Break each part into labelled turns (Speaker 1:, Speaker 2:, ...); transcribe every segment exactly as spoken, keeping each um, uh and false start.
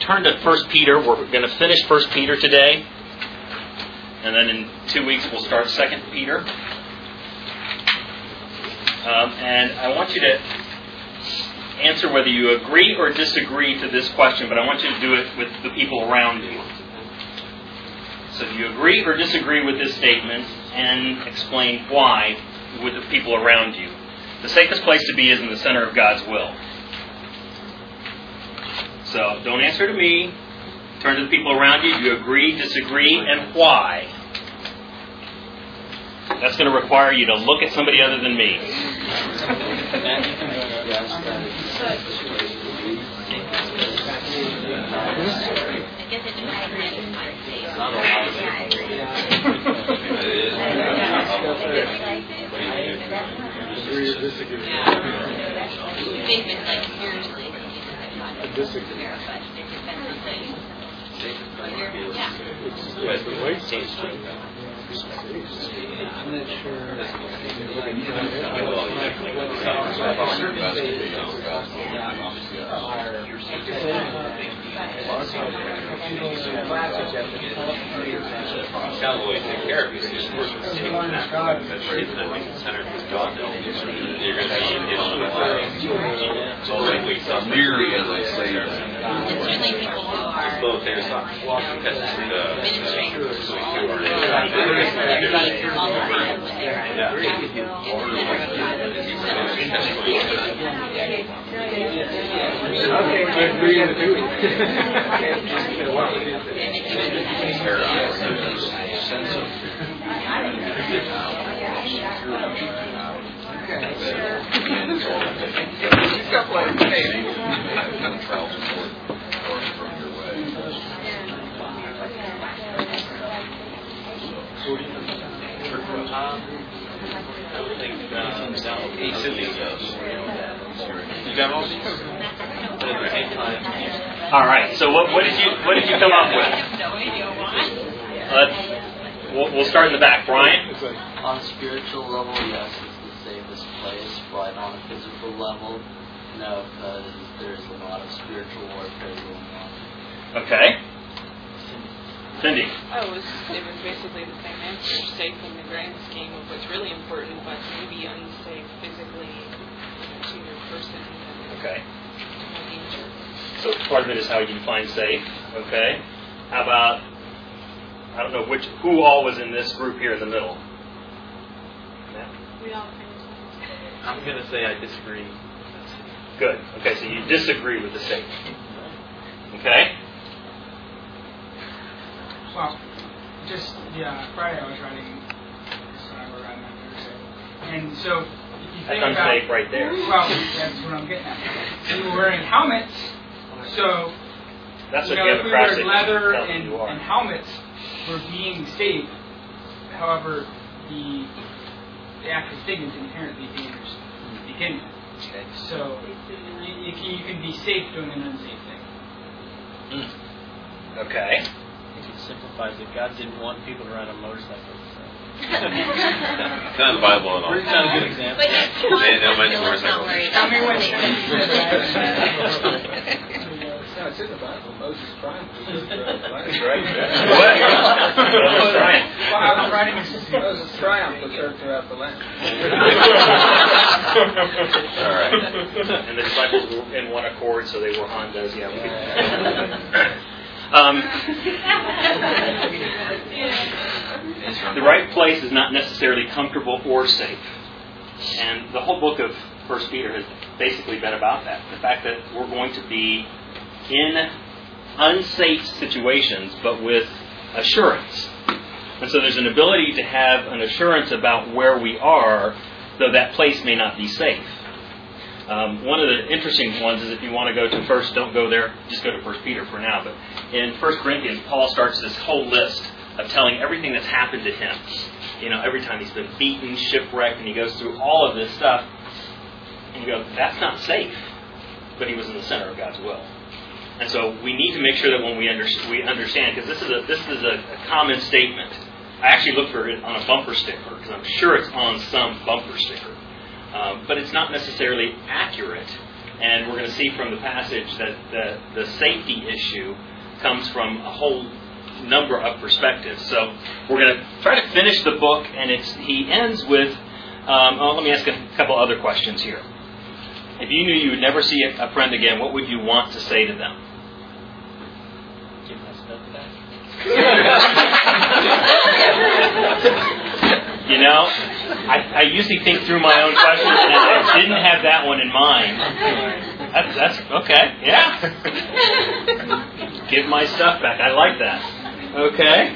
Speaker 1: turn to First Peter. We're going to finish First Peter today. And then in two weeks we'll start Second Peter. Um, and I want you to answer whether you agree or disagree to this question, but I want you to do it with the people around you. So do you agree or disagree with this statement, and explain why with the people around you? The safest place to be is in the center of God's will. So don't answer to me. Turn to the people around you. Do you agree, disagree, and why? That's going to require you to look at somebody other than me.
Speaker 2: Agree or disagree? Disagree. It's the way station. I'm not sure.
Speaker 3: Cowboy take care of you. Just work with the same that's right. That's the center because God knows you're going to be in It's already weeks up. Weary, as I say.
Speaker 4: It's really people who are
Speaker 3: both there's walking past the
Speaker 1: All right. So what, what did you what did you come up with? Let's we'll, we'll start in the back, Brian.
Speaker 5: On a spiritual level, yes, it's the safest place. But on a physical level, no, because there's a lot of spiritual warfare going on.
Speaker 1: Okay. Cindy.
Speaker 6: Oh, it was, it was basically the same answer. Safe in the grand scheme of what's really important, but maybe unsafe physically to your person.
Speaker 1: Okay. So part of it is how you define safe. Okay. How about, I don't know which, who all was in this group here in the middle? Yeah.
Speaker 6: We all think so.
Speaker 3: I'm going to say I disagree.
Speaker 1: Good. Okay, so you disagree with the statement. Okay.
Speaker 7: Well, just, yeah, Friday I was writing this when I were riding my motorcycle. And so, if you think
Speaker 1: That's
Speaker 7: about...
Speaker 1: unsafe right there.
Speaker 7: Well, that's what I'm getting at. We were wearing helmets, so,
Speaker 1: that's
Speaker 7: you
Speaker 1: what
Speaker 7: know,
Speaker 1: the
Speaker 7: if we
Speaker 1: other
Speaker 7: wear leather
Speaker 1: tells
Speaker 7: and,
Speaker 1: you are.
Speaker 7: and helmets, we're being safe. However, the, the actual thing is inherently dangerous to begin with.
Speaker 1: Okay.
Speaker 7: So, you, you, can, you can be safe doing an unsafe thing.
Speaker 1: Mm. Okay.
Speaker 5: It simplifies it. God didn't want people to ride on motorcycles. So.
Speaker 3: It's not in the Bible at all.
Speaker 5: It's not a good example.
Speaker 4: But yes,
Speaker 3: They don't mention
Speaker 4: let's not
Speaker 3: motorcycles.
Speaker 4: worry
Speaker 7: Tell
Speaker 4: about
Speaker 7: me when
Speaker 2: No, it's in the Bible. Moses triumphed. That's
Speaker 3: right.
Speaker 7: Well, I was writing this.
Speaker 2: Moses triumphed to serve throughout the land.
Speaker 3: All right.
Speaker 1: And the disciples were in one accord, so they were Hondas. Yeah. We could. um, the right place is not necessarily comfortable or safe, and the whole book of First Peter has basically been about that. The fact that we're going to be in unsafe situations, but with assurance. And so there's an ability to have an assurance about where we are, though that place may not be safe. Um, one of the interesting ones is if you want to go to first, don't go there, just go to First Peter for now. But in First Corinthians, Paul starts this whole list of telling everything that's happened to him. You know, every time he's been beaten, shipwrecked, and he goes through all of this stuff. And you go, that's not safe. But he was in the center of God's will. And so we need to make sure that when we, under, we understand, because this is a this is a, a common statement. I actually looked for it on a bumper sticker, because I'm sure it's on some bumper sticker. Um, but it's not necessarily accurate And we're going to see from the passage that the, the safety issue comes from a whole number of perspectives. So we're going to try to finish the book, and it's he ends with, um, oh, let me ask a couple other questions here. If you knew you would never see a friend again, what would you want to say to them?
Speaker 5: Give my stuff back.
Speaker 1: You know, I, I usually think through my own questions, and I didn't have that one in mind. That's, that's okay, yeah. Give my stuff back. I like that. Okay.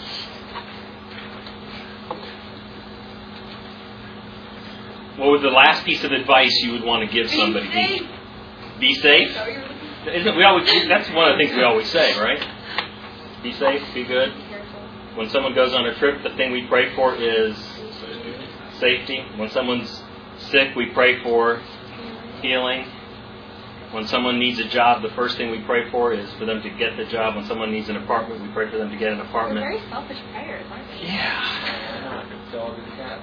Speaker 1: What would the last piece of advice you would want to give somebody be? Be safe. Isn't we always? That's one of the things we always say, right? Be safe. Be good. When someone goes on a trip, the thing we pray for is safety. When someone's sick, we pray for healing. When someone needs a job, the first thing we pray for is for them to get the job. When someone needs an apartment, we pray for them to get an apartment.
Speaker 4: They're very selfish prayers, aren't they?
Speaker 1: Yeah.
Speaker 2: Dog and cat.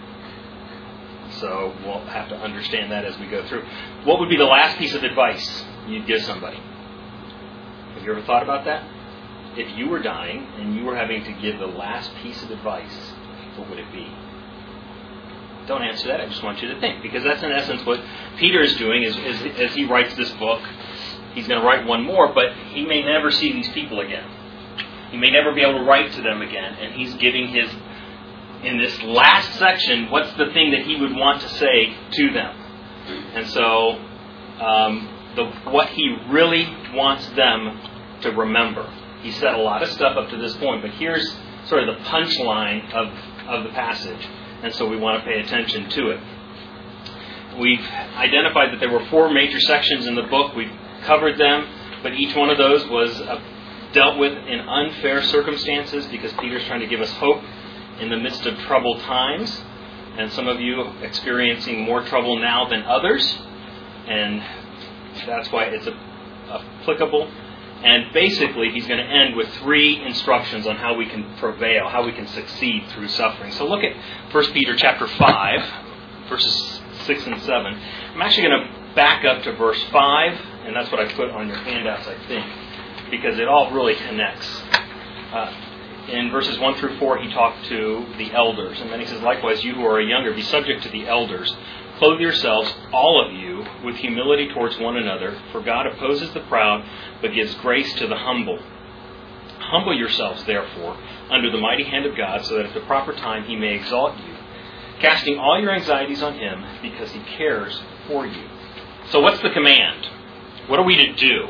Speaker 1: So we'll have to understand that as we go through. What would be the last piece of advice you'd give somebody? Have you ever thought about that? If you were dying and you were having to give the last piece of advice, what would it be? Don't answer that. I just want you to think, because that's in essence what Peter is doing is, is, as he writes this book. He's going to write one more, but he may never see these people again. He may never be able to write to them again, and he's giving his, in this last section, what's the thing that he would want to say to them. And so um, the, what he really wants them to remember. He said a lot of stuff up to this point, but here's sort of the punchline of, of the passage. And so we want to pay attention to it. We've identified that there were four major sections in the book. We've covered them, but each one of those was uh, dealt with in unfair circumstances because Peter's trying to give us hope in the midst of troubled times. And some of you experiencing more trouble now than others. And that's why it's applicable. And basically, he's going to end with three instructions on how we can prevail, how we can succeed through suffering. So look at First Peter chapter five, verses six and seven. I'm actually going to back up to verse five, and that's what I put on your handouts, I think, because it all really connects. Uh, in verses one through four, he talked to the elders. And then he says, likewise, you who are younger, be subject to the elders. Clothe yourselves, all of you, with humility towards one another, for God opposes the proud, but gives grace to the humble. Humble yourselves, therefore, under the mighty hand of God, so that at the proper time he may exalt you, casting all your anxieties on him, because he cares for you. So what's the command? What are we to do?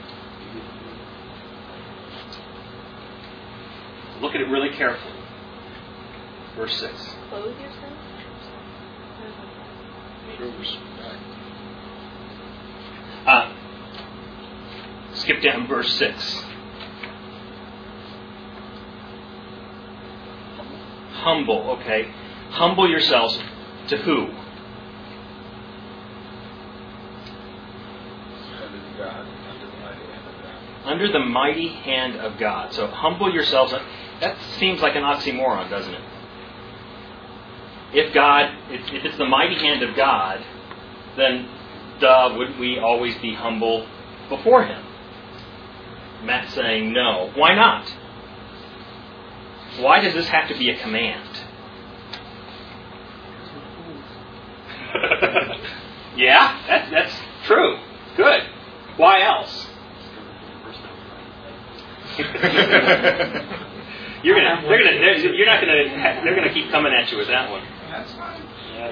Speaker 1: Look at it really carefully. Verse six.
Speaker 4: Clothe yourself?
Speaker 1: Uh, skip down verse six. Humble, okay. Humble yourselves to who? Under the mighty hand of God. So humble yourselves. That seems like an oxymoron, doesn't it? If God, if, if it's the mighty hand of God, then duh, wouldn't we always be humble before Him? Matt's saying no. Why not? Why does this have to be a command? Yeah, that, that's true. Good. Why else? You're gonna, they're gonna, they're, you're not gonna, they're gonna keep coming at you with that one.
Speaker 2: That's fine.
Speaker 1: Yeah.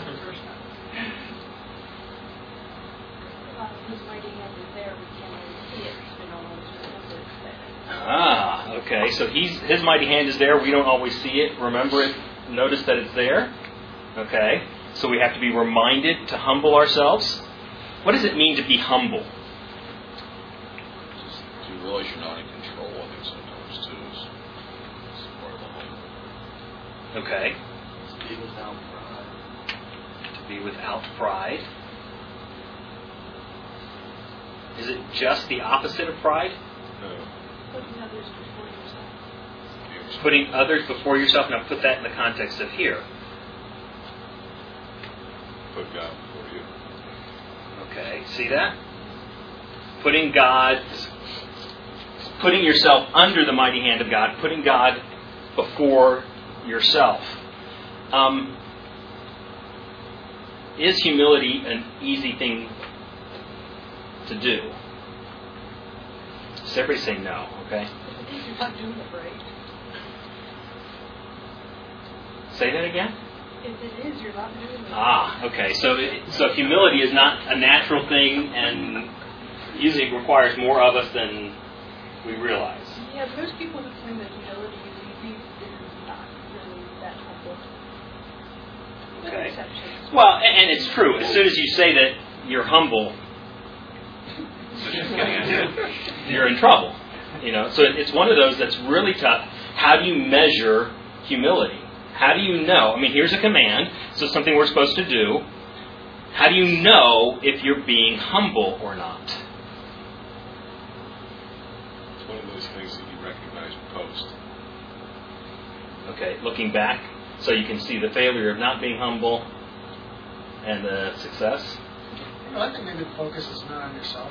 Speaker 1: Ah, okay. So he's his mighty hand is there. We don't always see it. Remember it. Notice that it's there. Okay. So we have to be reminded to humble ourselves. What does it mean to be humble?
Speaker 3: Just to realize you're not in control, I think sometimes too is, is part of the whole.
Speaker 1: Okay.
Speaker 5: To be without pride.
Speaker 1: To be without pride. Is it just the opposite of pride?
Speaker 3: No.
Speaker 4: Putting others before yourself.
Speaker 1: Putting others before yourself. Now put that in the context of here.
Speaker 3: Put God before you.
Speaker 1: Okay, see that? Putting God, putting yourself under the mighty hand of God, putting God before yourself. Um, is humility an easy thing to do? Does everybody say no, okay?
Speaker 4: You're not doing it right.
Speaker 1: Say that again?
Speaker 4: If it is, you're not doing it.
Speaker 1: Ah, okay. So, it, so humility is not a natural thing, and usually requires more of us than we realize.
Speaker 4: Yeah, but most people who claim that humility is easy is not really that humble. With
Speaker 1: Okay.
Speaker 4: exceptions.
Speaker 1: Well, and, and it's true. As soon as you say that you're humble, you're in trouble. You know, so it's one of those that's really tough. How do you measure humility? How do you know? I mean, here's a command, so something we're supposed to do. How do you know if you're being humble or not?
Speaker 2: It's one of those things that you recognize post.
Speaker 1: Okay, looking back, so you can see the failure of not being humble and the success.
Speaker 8: You know, I think maybe the focus is not on yourself.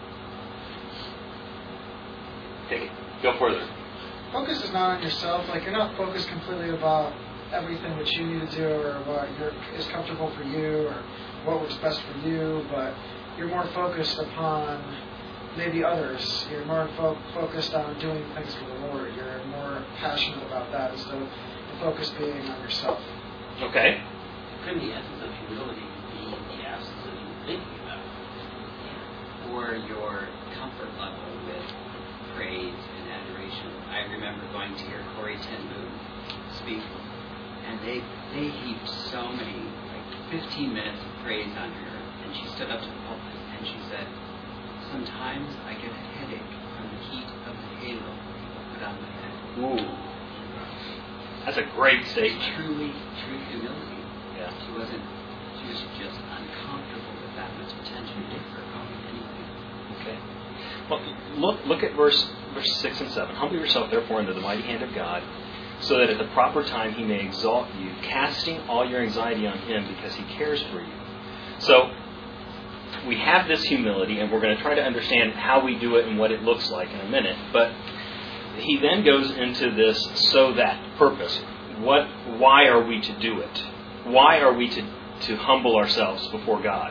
Speaker 1: Take it. Go further.
Speaker 8: Focus is not on yourself. Like, you're not focused completely about everything that you need to do or what you're, is comfortable for you or what works best for you, but you're more focused upon maybe others. You're more fo- focused on doing things for the Lord. You're more passionate about that instead of the focus being on yourself.
Speaker 1: Okay.
Speaker 5: Couldn't the essence of humility be the absence of you thinking about it? Or your comfort level with praise and adoration. I remember going to hear Corrie ten Boom speak, and they they heaped so many, like fifteen minutes of praise on her, and she stood up to the pulpit and she said, "Sometimes I get a headache from the heat of the halo people put on my head."
Speaker 1: Ooh. That's a great statement.
Speaker 5: Truly, true humility.
Speaker 1: Yeah.
Speaker 5: She wasn't. She was just uncomfortable with that much attention for anything.
Speaker 1: Okay. Well, look look at verse verse six and seven. Humble yourself, therefore, under the mighty hand of God, so that at the proper time He may exalt you, casting all your anxiety on Him because He cares for you. So we have this humility, and we're going to try to understand how we do it and what it looks like in a minute. But he then goes into this so that purpose. What? Why are we to do it? Why are we to, to humble ourselves before God?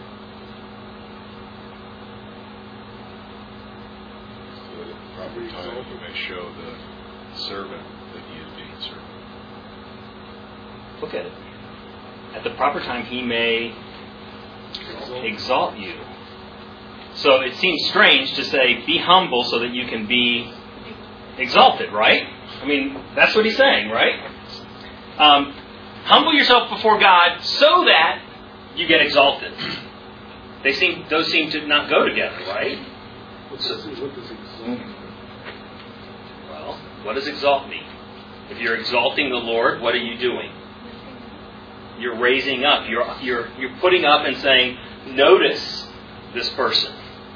Speaker 2: So that at the proper time you may show the servant that he is being served.
Speaker 1: Look at it. At the proper time He may exalt you. So it seems strange to say, be humble so that you can be exalted, right? I mean, that's what he's saying, right? Um, humble yourself before God so that you get exalted. They seem; those seem to not go together, right?
Speaker 2: What does, what does exalt mean?
Speaker 1: Well, what does exalt mean? If you're exalting the Lord, what are you doing? You're raising up. You're you're you're putting up and saying, notice this person.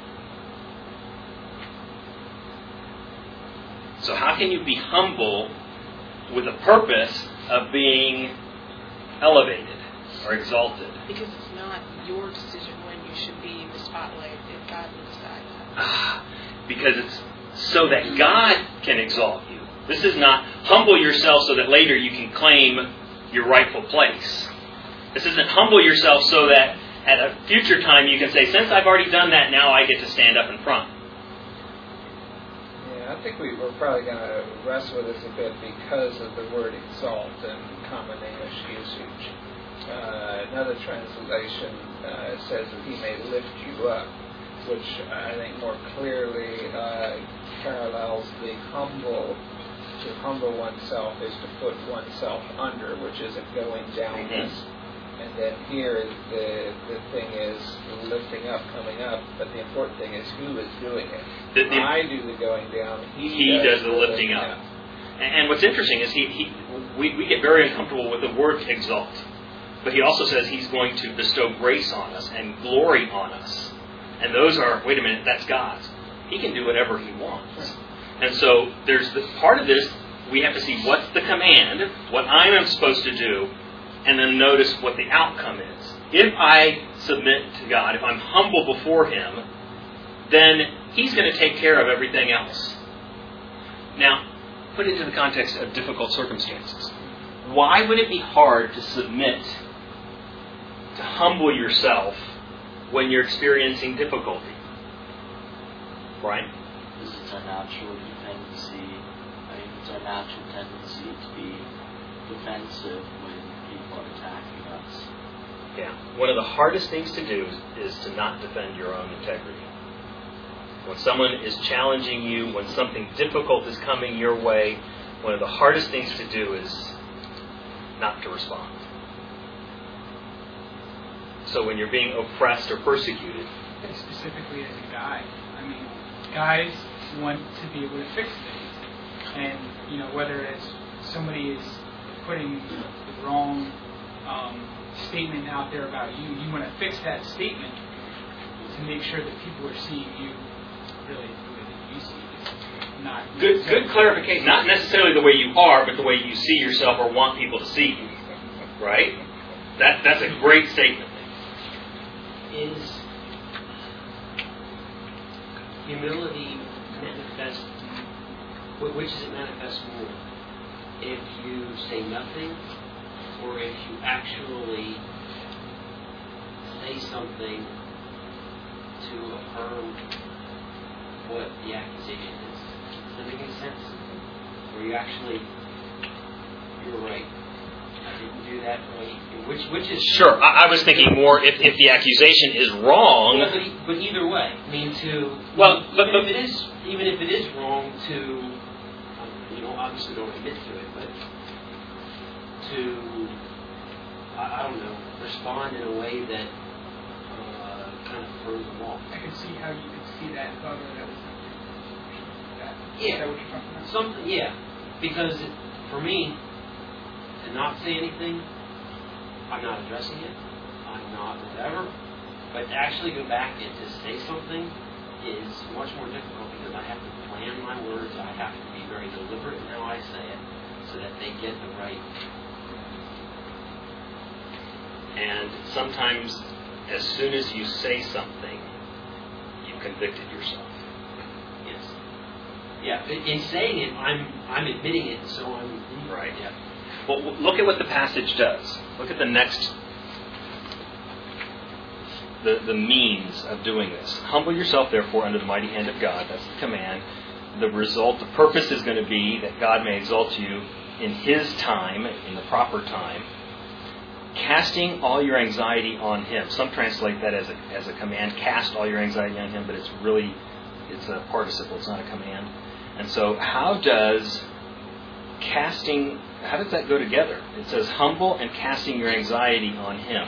Speaker 1: So how can you be humble with a purpose of being elevated or exalted?
Speaker 6: Because it's not your decision when you should be in the spotlight. If God will decide that.
Speaker 1: Ah, because it's so that God can exalt you. This is not humble yourself so that later you can claim your rightful place. This isn't humble yourself so that at a future time you can say, since I've already done that, now I get to stand up in front.
Speaker 9: Yeah, I think we, we're probably going to wrestle with this a bit because of the word exalt in common English usage. Uh, another translation uh, says that He may lift you up, which I think more clearly uh, parallels the humble. To humble oneself is to put oneself under, which is a going downwards. Mm-hmm. And then here, the the thing is lifting up, coming up. But the important thing is who is doing it.
Speaker 1: The, the,
Speaker 9: I do the going down. He,
Speaker 1: he
Speaker 9: does,
Speaker 1: does the lifting up. up. And, and what's interesting is he, he we, we get very uncomfortable with the word exalt. But he also says He's going to bestow grace on us and glory on us. And those are, wait a minute, that's God's. He can do whatever He wants. And so there's the part of this, we have to see what's the command, what I am supposed to do, and then notice what the outcome is. if I submit to God, if I'm humble before Him, then He's going to take care of everything else. Now, put it into the context of difficult circumstances. Why would it be hard to submit, to humble yourself when you're experiencing difficulty? Brian?
Speaker 10: Because it's our natural dependency. I mean, it's our natural tendency to be defensive when people are attacking us.
Speaker 1: Yeah. One of the hardest things to do is, is to not defend your own integrity. When someone is challenging you, when something difficult is coming your way, one of the hardest things to do is not to respond. So when you're being oppressed or persecuted,
Speaker 7: and specifically as a guy, I mean, guys want to be able to fix things, and you know, whether it's somebody is putting the wrong um, statement out there about you, you want to fix that statement to make sure that people are seeing you really the way that you see it. Not
Speaker 1: good, good clarification. Not necessarily the way you are, but the way you see yourself or want people to see you. Right? That that's a great statement.
Speaker 11: Is humility manifest? Which is it manifest more? If you say nothing, or if you actually say something to affirm what the accusation is? Does that make any sense? Or you actually, you're right, I didn't do that right. Which which is
Speaker 1: sure. I, I was thinking more if, if the accusation is wrong.
Speaker 11: Well, but, but either way, I mean to
Speaker 1: well,
Speaker 11: even,
Speaker 1: but, but,
Speaker 11: if it is even if it is wrong to um, you know obviously don't admit to it, but to I, I don't know respond in a way that uh, kind of throws them off.
Speaker 7: I can see how you could see that. Whether that was something that.
Speaker 11: Yeah.
Speaker 7: Is that what you're talking about?
Speaker 11: Something, yeah, because it, for me. To not say anything, I'm not addressing it, I'm not whatever, but to actually go back and to say something is much more difficult because I have to plan my words, I have to be very deliberate in how I say it so that they get the right.
Speaker 1: And sometimes as soon as you say something, you've convicted yourself.
Speaker 11: Yes. Yeah, in saying it, I'm I'm admitting it, so I'm...
Speaker 1: Right.
Speaker 11: Yeah.
Speaker 1: Well, look at what the passage does. Look at the next, the, the means of doing this. Humble yourself, therefore, under the mighty hand of God. That's the command. The result, the purpose is going to be that God may exalt you in His time, in the proper time, casting all your anxiety on Him. Some translate that as a, as a command, cast all your anxiety on Him, but it's really, it's a participle, it's not a command. And so how does casting... How does that go together? It says humble and casting your anxiety on Him.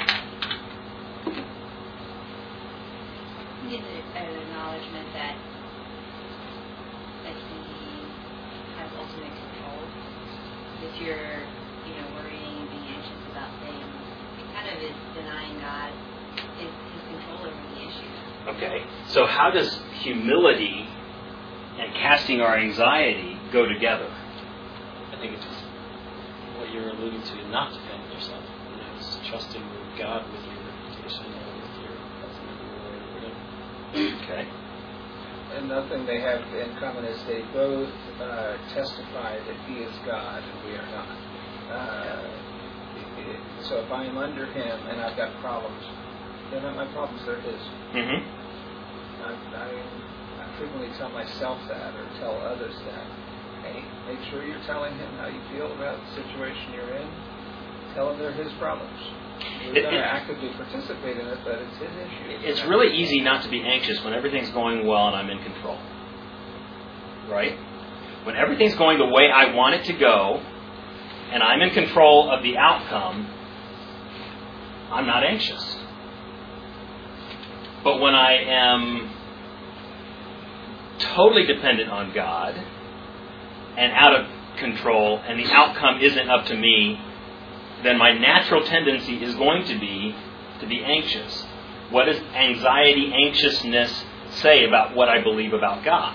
Speaker 12: It's an acknowledgement that that He has ultimate control. If you're, you know, worrying and being anxious about things, it kind of is denying God His, his control over the issue.
Speaker 1: Okay. So how does humility and casting our anxiety go together?
Speaker 10: I think it's what you're alluding to, not defending yourself. You know, it's trusting God with your reputation or with your ultimate reward.
Speaker 1: Okay.
Speaker 9: Another thing they have in common is they both uh, testify that He is God and we are not. Uh, it, it, so if I am under Him and I've got problems, they're not my problems, they're His.
Speaker 1: Mm-hmm.
Speaker 9: I, I, I frequently tell myself that or tell others that. Hey, make sure you're telling Him how you feel about the situation you're in. Tell Him they're His problems. You're going to actively participate in it, but it's His issue.
Speaker 1: It's really easy not to be anxious when everything's going well and I'm in control. Right? When everything's going the way I want it to go and I'm in control of the outcome, I'm not anxious. But when I am totally dependent on God and out of control, and the outcome isn't up to me, then my natural tendency is going to be to be anxious. What does anxiety, anxiousness say about what I believe about God?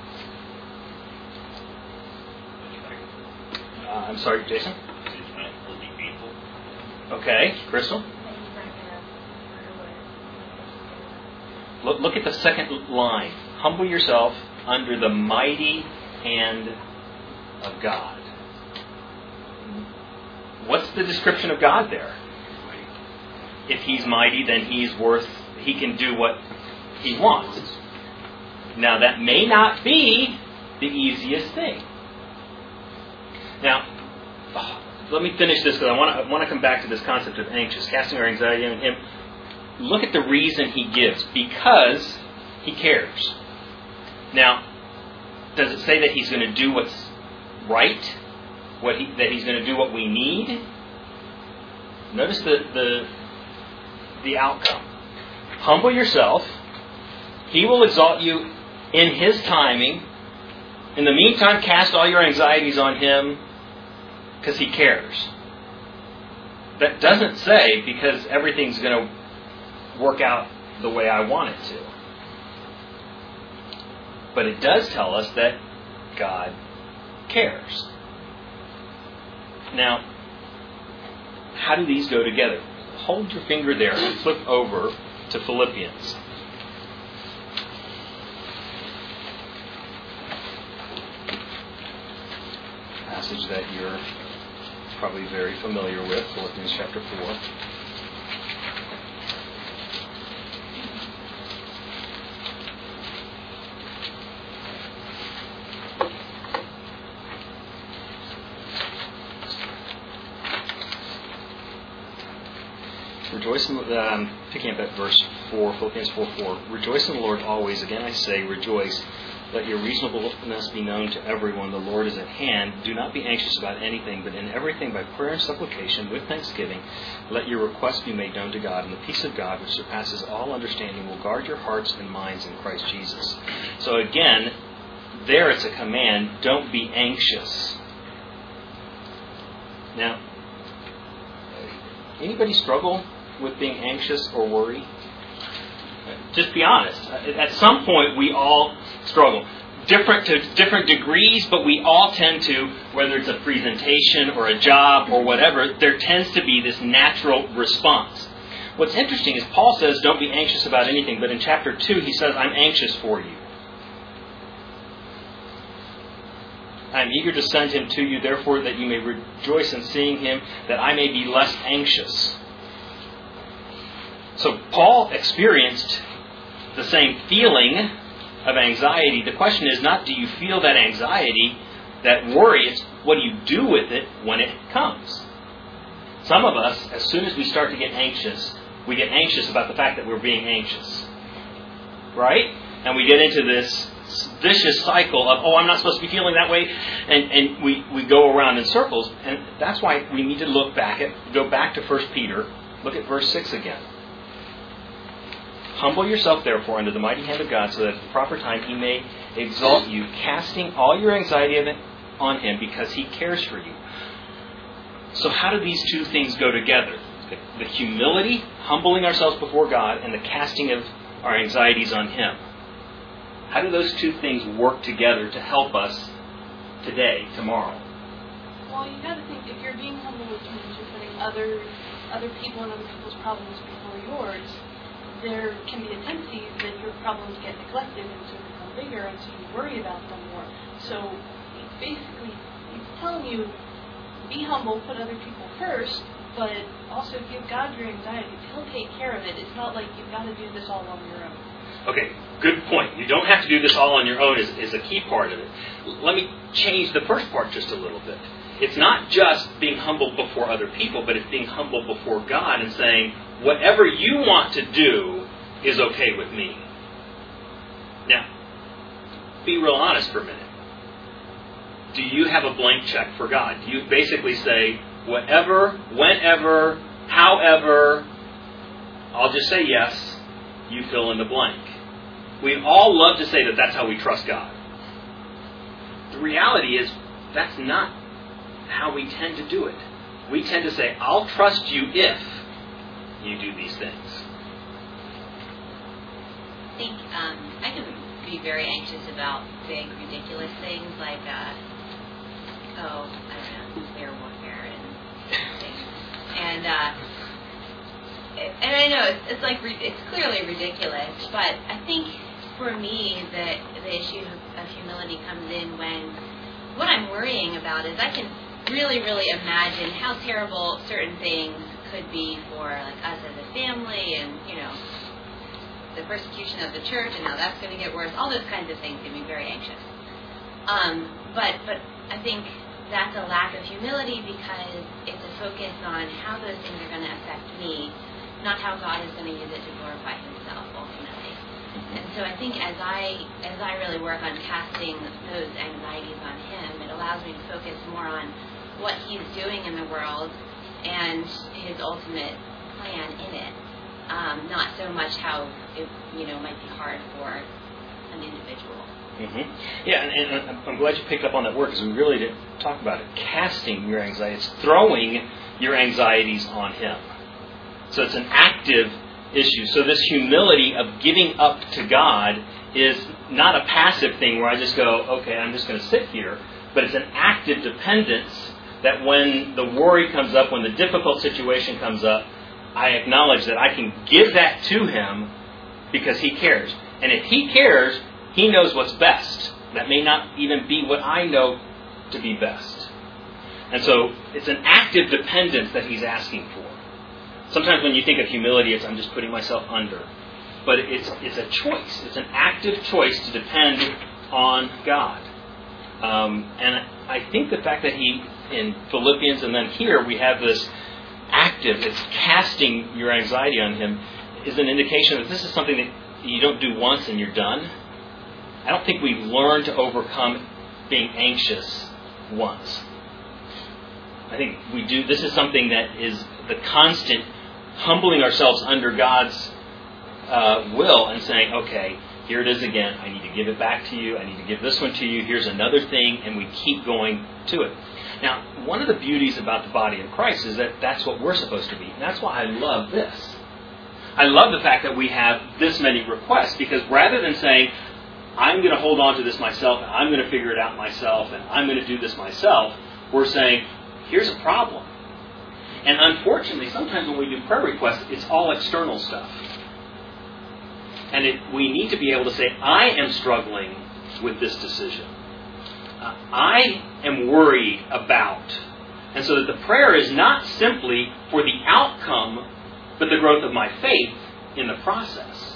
Speaker 1: Uh, I'm sorry, Jason? Okay, Crystal? Look, look at the second line. Humble yourself under the mighty hand of God. What's the description of God there? If He's mighty, then He's worth, He can do what He wants. Now, that may not be the easiest thing. Now, oh, let me finish this because I want to I want to come back to this concept of anxious, casting our anxiety on Him. Look at the reason He gives. Because He cares. Now, does it say that He's going to do what's right? What he, that He's going to do what we need? Notice the, the, the outcome. Humble yourself. He will exalt you in His timing. In the meantime, cast all your anxieties on Him because He cares. That doesn't say because everything's going to work out the way I want it to. But it does tell us that God cares. Now, how do these go together? Hold your finger there and flip over to Philippians. Passage that you're probably very familiar with, Philippians chapter four. Rejoice in, um, picking up at verse four, Philippians four four. Rejoice in the Lord always. Again I say, rejoice. Let your reasonableness be known to everyone. The Lord is at hand. Do not be anxious about anything, but in everything by prayer and supplication with thanksgiving, let your requests be made known to God. And the peace of God, which surpasses all understanding, will guard your hearts and minds in Christ Jesus. So again, there it's a command. Don't be anxious. Now, anybody struggle with being anxious or worry? Just be honest. At some point, we all struggle. Different to different degrees, but we all tend to, whether it's a presentation or a job or whatever, there tends to be this natural response. What's interesting is Paul says, don't be anxious about anything, but in chapter two, he says, I'm anxious for you. I am eager to send him to you, therefore, that you may rejoice in seeing him, that I may be less anxious. So Paul experienced the same feeling of anxiety. The question is not, do you feel that anxiety, that worry? It's what do you do with it when it comes? Some of us, as soon as we start to get anxious, we get anxious about the fact that we're being anxious. Right? And we get into this vicious cycle of, oh, I'm not supposed to be feeling that way, and, and we, we go around in circles. And that's why we need to look back at, go back to First Peter, look at verse six again. Humble yourself, therefore, under the mighty hand of God, so that at the proper time He may exalt you, casting all your anxiety on Him, because He cares for you. So how do these two things go together? The, the humility, humbling ourselves before God, and the casting of our anxieties on Him. How do those two things work together to help us today, tomorrow?
Speaker 4: Well, you got to think, if you're being humble, which means you're putting other other people and other people's problems before yours, there can be a tendency that your problems get neglected and so become bigger, and so you worry about them more. So basically, he's telling you, be humble, put other people first, but also give God your anxieties. He'll take care of it. It's not like you've got to do this all on your own.
Speaker 1: Okay, good point. You don't have to do this all on your own is, is a key part of it. Let me change the first part just a little bit. It's not just being humble before other people, but it's being humble before God and saying, whatever you want to do is okay with me. Now, be real honest for a minute. Do you have a blank check for God? Do you basically say, whatever, whenever, however, I'll just say yes, you fill in the blank. We'd all love to say that that's how we trust God. The reality is, that's not how we tend to do it. We tend to say, I'll trust you if you do these things.
Speaker 12: I think um, I can be very anxious about big, ridiculous things like, uh, oh, I don't know, nuclear warfare and things. And uh, and I know it's, it's like, it's clearly ridiculous, but I think for me, the, the issue of humility comes in when what I'm worrying about is I can really, really imagine how terrible certain things could be for like us as a family, and you know, the persecution of the church, and how that's going to get worse. All those kinds of things get me very anxious. Um, but but I think that's a lack of humility because it's a focus on how those things are going to affect me, not how God is going to use it to glorify Himself ultimately. And so I think as I as I really work on casting those anxieties on Him, it allows me to focus more on what He's doing in the world and His ultimate plan in it, um, not so much how it you know might be hard for an individual.
Speaker 1: Mm-hmm. Yeah, and, and I'm glad you picked up on that word because we really didn't talk about it. Casting your anxieties, throwing your anxieties on Him. So it's an active issue. So this humility of giving up to God is not a passive thing where I just go, okay, I'm just going to sit here, but it's an active dependence that when the worry comes up, when the difficult situation comes up, I acknowledge that I can give that to Him because He cares. And if He cares, He knows what's best. That may not even be what I know to be best. And so it's an active dependence that He's asking for. Sometimes when you think of humility, it's I'm just putting myself under. But it's it's a choice. It's an active choice to depend on God. Um, and I think the fact that He, in Philippians and then here, we have this active, it's casting your anxiety on Him, is an indication that this is something that you don't do once and you're done. I don't think we learn to overcome being anxious once. I think we do. This is something that is the constant humbling ourselves under God's uh, will and saying, okay, here it is again. I need to give it back to you. I need to give this one to you. Here's another thing. And we keep going to it. Now, one of the beauties about the body of Christ is that that's what we're supposed to be. And that's why I love this. I love the fact that we have this many requests, because rather than saying, I'm going to hold on to this myself, and I'm going to figure it out myself, and I'm going to do this myself, we're saying, here's a problem. And unfortunately, sometimes when we do prayer requests, it's all external stuff. And it, we need to be able to say, I am struggling with this decision. Uh, I am worried about. And so that the prayer is not simply for the outcome, but the growth of my faith in the process.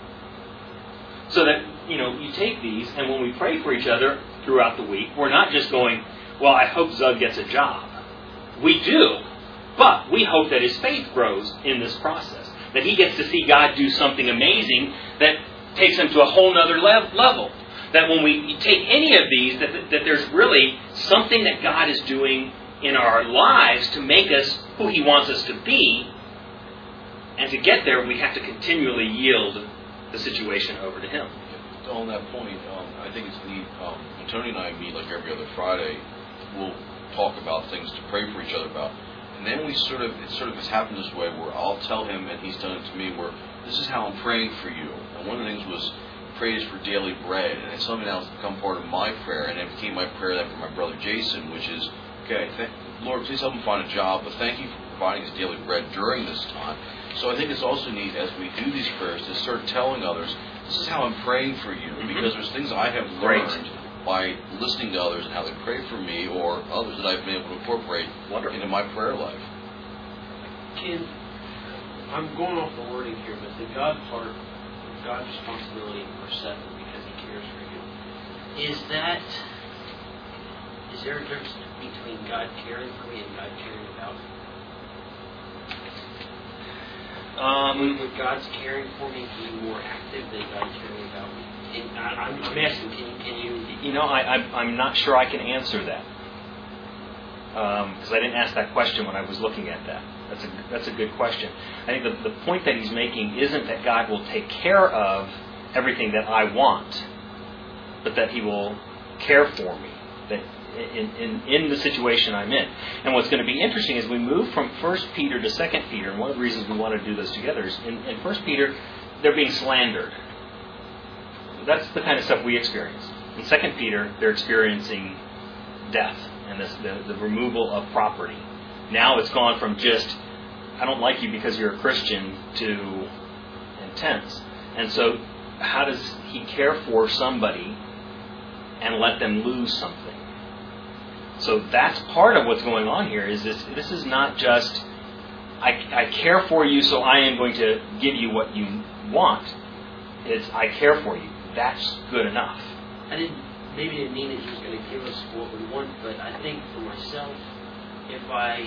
Speaker 1: So that, you know, you take these, and when we pray for each other throughout the week, we're not just going, well, I hope Zug gets a job. We do, but we hope that his faith grows in this process. That he gets to see God do something amazing that takes him to a whole other level. That when we take any of these, that, that there's really something that God is doing in our lives to make us who He wants us to be. And to get there, we have to continually yield the situation over to Him.
Speaker 2: On that point, um, I think it's neat. Um, when Tony and I meet like every other Friday, we'll talk about things to pray for each other about. And then we sort of, it sort of has happened this way where I'll tell him and he's done it to me where this is how I'm praying for you. And one of the things was praise for daily bread. And it's something else that's become part of my prayer. And it became my prayer then for my brother Jason, which is, okay, th- Lord, please help him find a job. But thank you for providing his daily bread during this time. So I think it's also neat as we do these prayers to start telling others, this is how I'm praying for you. Mm-hmm. Because there's things I have learned Great. by listening to others and how they pray for me or others that I've been able to incorporate Wonderful. into my prayer life.
Speaker 11: Ken, I'm going off the wording here, but the God part, God's responsibility in verse seven, because He cares for you, is that, is there a difference between God caring for me and God caring about me?
Speaker 1: Um,
Speaker 11: would God's caring for me be more active than God caring about me? And I, I'm, I'm asking, can you, can you...
Speaker 1: You know, I, I, I'm not sure I can answer that. Because um, I didn't ask that question when I was looking at that. That's a, that's a good question. I think the, the point that he's making isn't that God will take care of everything that I want, but that He will care for me that in, in, in the situation I'm in. And what's going to be interesting is we move from First Peter to Second Peter, and one of the reasons we want to do this together is in, in First Peter, they're being slandered. That's the kind of stuff we experience. In Second Peter, they're experiencing death and this, the, the removal of property. Now it's gone from just I don't like you because you're a Christian to intense. And so how does he care for somebody and let them lose something? So that's part of what's going on here. Is this? This is not just I, I care for you, so I am going to give you what you want. It's I care for you. That's good enough.
Speaker 11: I didn't maybe didn't mean that he was going to give us what we want, but I think for myself, if I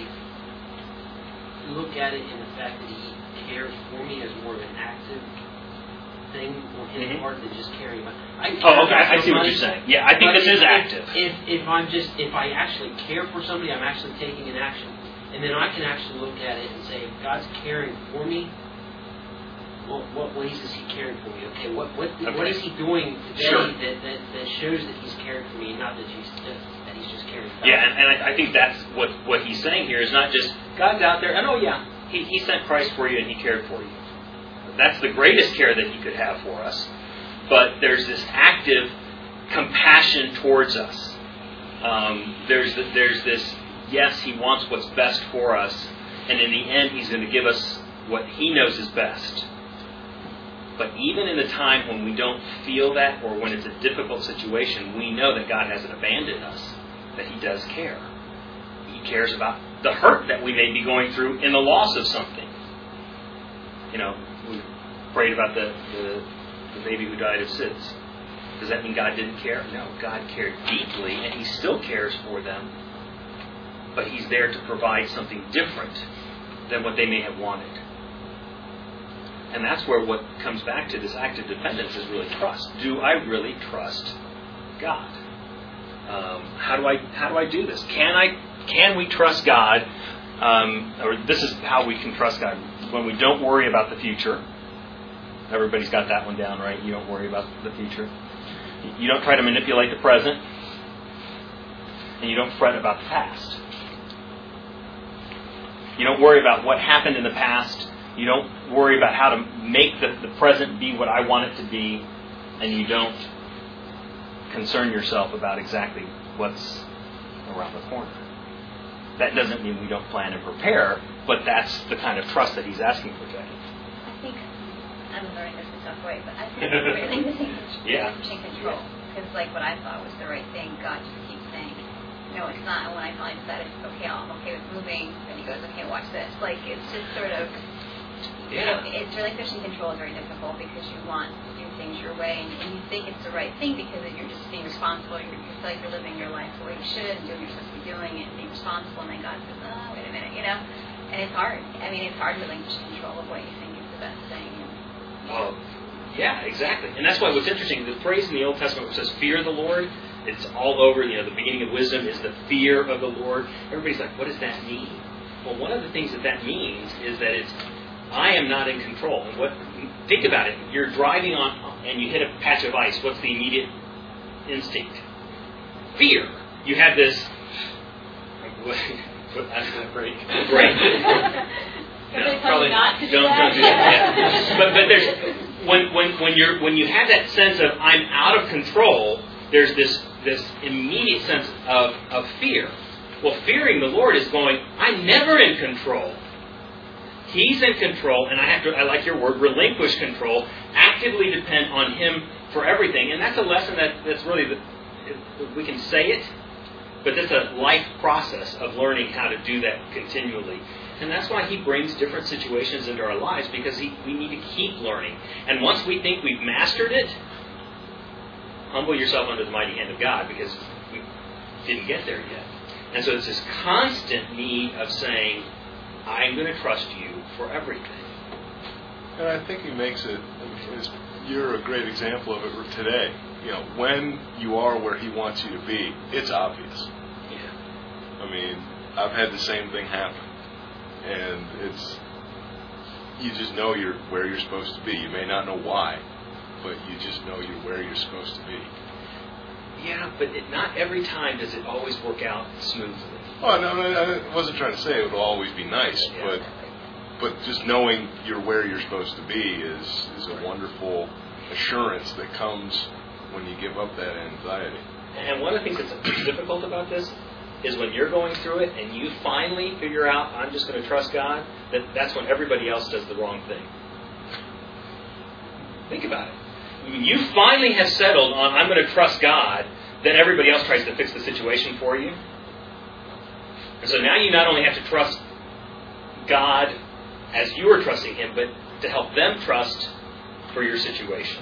Speaker 11: look at it in the fact that he cares for me as more of an active thing on his
Speaker 1: Mm-hmm.
Speaker 11: part than just caring about. I care
Speaker 1: Oh, okay.
Speaker 11: about
Speaker 1: I see what
Speaker 11: somebody,
Speaker 1: you're saying. Yeah, I think
Speaker 11: but
Speaker 1: this is
Speaker 11: if,
Speaker 1: active.
Speaker 11: If if I'm just if I actually care for somebody, I'm actually taking an action, and then I can actually look at it and say, if God's caring for me, well, what ways is He caring for me? Okay, what what
Speaker 1: Okay.
Speaker 11: what is He doing today
Speaker 1: Sure.
Speaker 11: that, that that shows that He's caring for me, not that He's just that He's just caring for me?
Speaker 1: Yeah, and, and I, I think that's what, what he's saying here is not just God's out there, and oh yeah, he, he sent Christ for you and He cared for you. That's the greatest care that He could have for us. But there's this active compassion towards us. Um, there's the, there's this, yes, He wants what's best for us, and in the end He's going to give us what He knows is best. But even in the time when we don't feel that, or when it's a difficult situation, we know that God hasn't abandoned us, that He does care. He cares about the hurt that we may be going through in the loss of something. You know, we prayed about the, the, the baby who died of S I D S. Does that mean God didn't care? No, God cared deeply, and He still cares for them. But He's there to provide something different than what they may have wanted. And that's where what comes back to this active dependence is really trust. Do I really trust God? Um, how do I how do I do this? Can I can we trust God? Um, or this is how we can trust God when we don't worry about the future. Everybody's got that one down, right? You don't worry about the future. You don't try to manipulate the present, and you don't fret about the past. You don't worry about what happened in the past. You don't worry about how to make the, the present be what I want it to be, and you don't concern yourself about exactly what's around the corner. That doesn't mean we don't plan and prepare, but that's the kind of trust that he's asking for, Jackie.
Speaker 12: I think I'm learning this in some way, but I think we're really missing
Speaker 1: Yeah.
Speaker 12: control. Because like what I thought was the right thing, God just keeps saying, no, it's not. And when I finally decided, okay, I'm okay with moving, then He goes, okay, watch this. Like it's just sort of. You know, it's relinquishing control is very difficult because you want to do things your way and, and you think it's the right thing because you're just being responsible. You're, you feel like you're living your life the way you should and doing what you're supposed to be doing and being responsible. And then God says, oh, wait a minute, you know. And it's hard. I mean, it's hard to relinquish control of what you think is the best thing. And,
Speaker 1: Well, yeah, exactly. And that's why what's interesting, the phrase in the Old Testament which says, fear the Lord, it's all over. You know, the beginning of wisdom is the fear of the Lord. Everybody's like, what does that mean? Well, one of the things that that means is that it's I am not in control. And what? Think about it. You're driving on, and you hit a patch of ice. What's the immediate instinct? Fear. You have this. What, what, I'm going to break. Break.
Speaker 4: No, probably not to do
Speaker 1: don't,
Speaker 4: that.
Speaker 1: don't do that. Yeah. But but there's when when when you're when you have that sense of I'm out of control. There's this this immediate sense of of fear. Well, fearing the Lord is going. I'm never in control. He's in control, and I have to, I like your word, relinquish control, actively depend on Him for everything. And that's a lesson that, that's really, the, we can say it, but that's a life process of learning how to do that continually. And that's why He brings different situations into our lives, because he, we need to keep learning. And once we think we've mastered it, humble yourself under the mighty hand of God, because we didn't get there yet. And so it's this constant need of saying, I'm going to trust you for everything.
Speaker 13: And I think he makes it, you're a great example of it today. You know, when you are where He wants you to be, it's obvious.
Speaker 1: Yeah.
Speaker 13: I mean, I've had the same thing happen. And it's, you just know you're where you're supposed to be. You may not know why, but you just know you're where you're supposed to be.
Speaker 1: Yeah, but it, not every time does it always work out smoothly.
Speaker 13: Oh, no, no, I wasn't trying to say it will always be nice,
Speaker 1: Yeah.
Speaker 13: but but just knowing you're where you're supposed to be is, is a wonderful assurance that comes when you give up that anxiety.
Speaker 1: And one of the things that's difficult about this is when you're going through it and you finally figure out, I'm just going to trust God, that that's when everybody else does the wrong thing. Think about it. When you finally have settled on, I'm going to trust God, then everybody else tries to fix the situation for you. And so now you not only have to trust God as you are trusting Him, but to help them trust for your situation.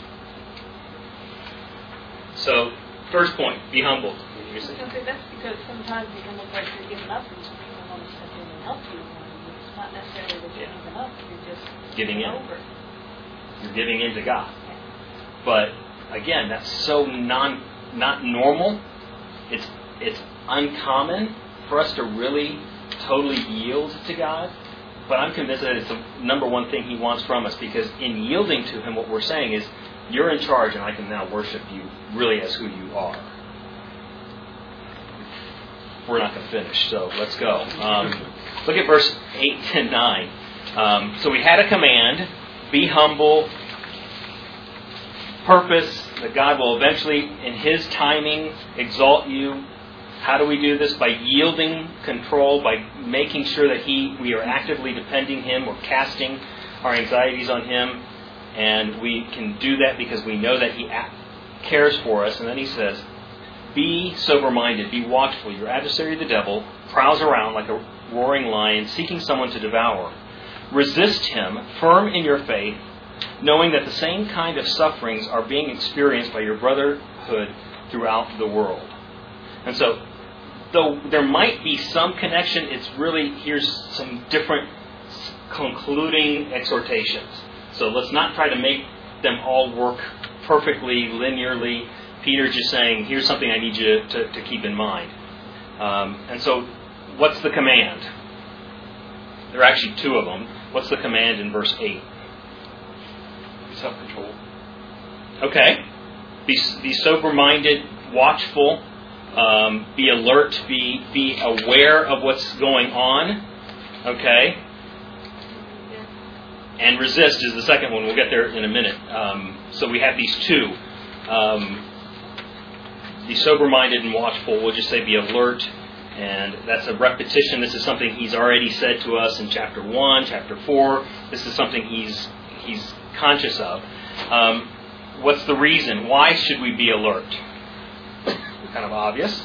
Speaker 1: So, first point, be humble.
Speaker 4: Okay, that's because sometimes you can look like you're giving up and some people want to step in and help you. It's not necessarily that you're giving up, you're just
Speaker 1: Giving in.
Speaker 4: over.
Speaker 1: You're giving in to God. But again, that's so non not normal. It's it's uncommon for us to really totally yield to God. But I'm convinced that it's the number one thing He wants from us, because in yielding to Him, what we're saying is, you're in charge and I can now worship you really as who you are. We're not going to finish, so let's go. Um, look at verse eight and nine. Um, so we had a command, be humble, purpose that God will eventually, in His timing, exalt you. How do we do this? By yielding control, by making sure that He, we are actively depending Him, we're casting our anxieties on Him, and we can do that because we know that He cares for us. And then He says, be sober-minded, be watchful. Your adversary, the devil, prowls around like a roaring lion, seeking someone to devour. Resist him, firm in your faith, knowing that the same kind of sufferings are being experienced by your brotherhood throughout the world. And so, though there might be some connection, it's really, here's some different concluding exhortations. So let's not try to make them all work perfectly, linearly. Peter's just saying, here's something I need you to, to keep in mind. Um, and so, what's the command? There are actually two of them. What's the command in verse eight?
Speaker 2: Self-control.
Speaker 1: Okay. Be, be sober-minded, watchful, um, be alert, be, be aware of what's going on. Okay. And resist is the second one. We'll get there in a minute. Um, so we have these two. Um, be sober-minded and watchful. We'll just say be alert. And that's a repetition. This is something He's already said to us in chapter one, chapter four. This is something He's He's conscious of. Um, what's the reason? Why should we be alert? Kind of obvious.